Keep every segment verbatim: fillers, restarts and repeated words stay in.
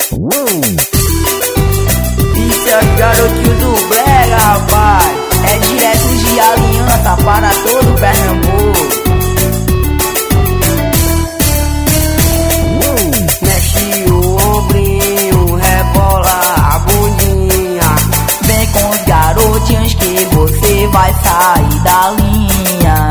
Isso é os garotinhos do brega, rapaz. É direto de Aliança para todo Pernambuco. Mexe o ombrinho, rebola a bundinha. Vem com os garotinhos que você vai sair da linha.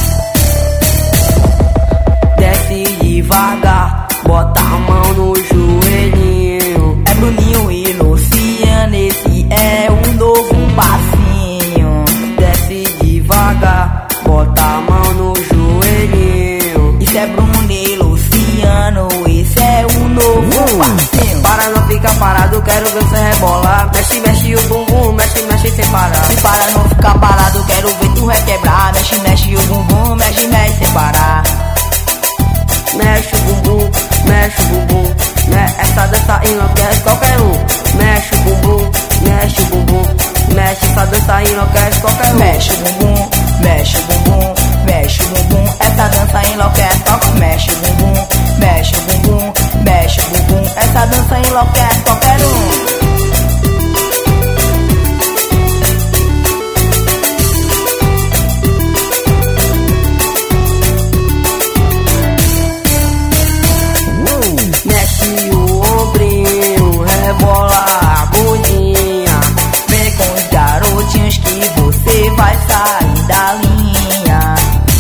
Desce devagar, bota a mão no joelhinho. É Bruninho e Luciano, esse é o novo passinho. Desce devagar, bota a mão no joelhinho. Isso é Bruno e Luciano, esse é o novo passinho. Para não ficar parado, quero ver você rebolar. Mexe, mexe o bumbum, mexe, mexe sem parar. E para não ficar parado, quero ver tu requebrar. Mexe, mexe o bumbum, mexe, mexe sem parar. Mexe o bumbum, mexe o bumbum, né? Essa dança enlouquece qualquer um. Mexe o bumbum, mexe o bumbum, mexe essa dança enlouquece qualquer um. Mexe o bumbum, mexe o bumbum, mexe o bumbum, essa dança enlouquece qualquer um. Mexe o bumbum, mexe o bumbum, mexe o bumbum, essa dança enlouquece qualquer um. Rebola a bundinha. Vem com os garotinhos que você vai sair da linha.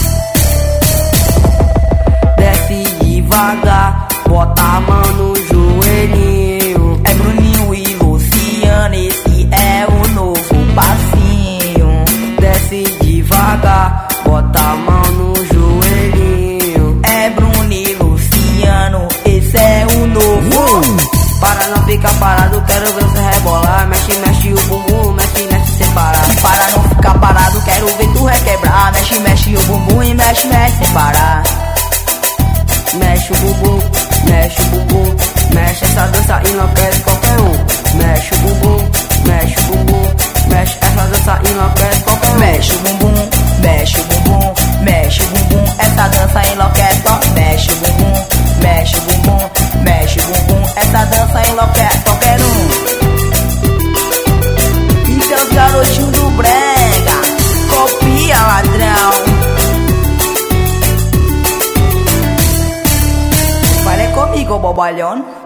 Desce devagar, bota a mão no joelhinho. É Bruninho e Luciano, esse é o novo passinho. Desce devagar, bota a mão no joelhinho. É Bruno e Luciano, esse é o novo. Para não ficar parado, quero ver você rebolar. Mexe, mexe o bumbum, mexe, mexe sem parar. E para não ficar parado, quero ver tu requebrar. Mexe, mexe o bumbum e mexe, mexe sem parar. Mexe o bumbum, mexe o bumbum, mexe essa dança enlouquece qualquer um. Mexe o bumbum, mexe o bumbum, mexe essa dança enlouquece qualquer um. Mexe o bumbum, mexe o bumbum, mexe o bumbum, essa dança enlouquece qualquer um. Mexe o bumbum, mexe o bumbum, mexe o bumbum, essa dança enlouquece qualquer um. Isso é os garotinhos do brega, copia ladrão. Fale comigo, bobalhão.